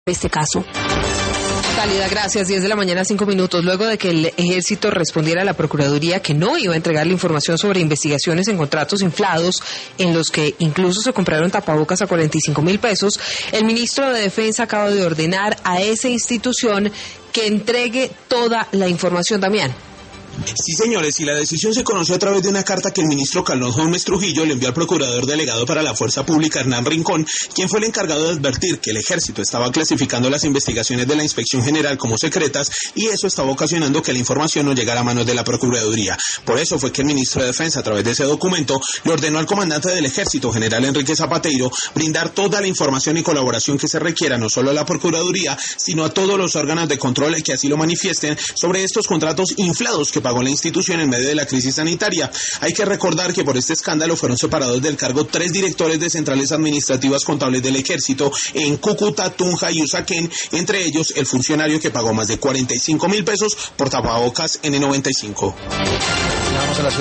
este caso. Talida, gracias. 10 de la mañana, 5 minutos. Luego de que el Ejército respondiera a la Procuraduría que no iba a entregar la información sobre investigaciones en contratos inflados en los que incluso se compraron tapabocas a 45.000 pesos, el ministro de Defensa acaba de ordenar a esa institución que entregue toda la información, Damián. Sí, señores, y la decisión se conoció a través de una carta que el ministro Carlos Gómez Trujillo le envió al procurador delegado para la Fuerza Pública, Hernán Rincón, quien fue el encargado de advertir que el Ejército estaba clasificando las investigaciones de la Inspección General como secretas y eso estaba ocasionando que la información no llegara a manos de la Procuraduría. Por eso fue que el ministro de Defensa, a través de ese documento, le ordenó al comandante del Ejército, general Enrique Zapateiro, brindar toda la información y colaboración que se requiera, no solo a la Procuraduría, sino a todos los órganos de control que así lo manifiesten sobre estos contratos inflados que pagó la institución en medio de la crisis sanitaria. Hay que recordar que por este escándalo fueron separados del cargo 3 directores de centrales administrativas contables del Ejército en Cúcuta, Tunja y Usaquén, entre ellos el funcionario que pagó más de 45.000 pesos por tapabocas N95.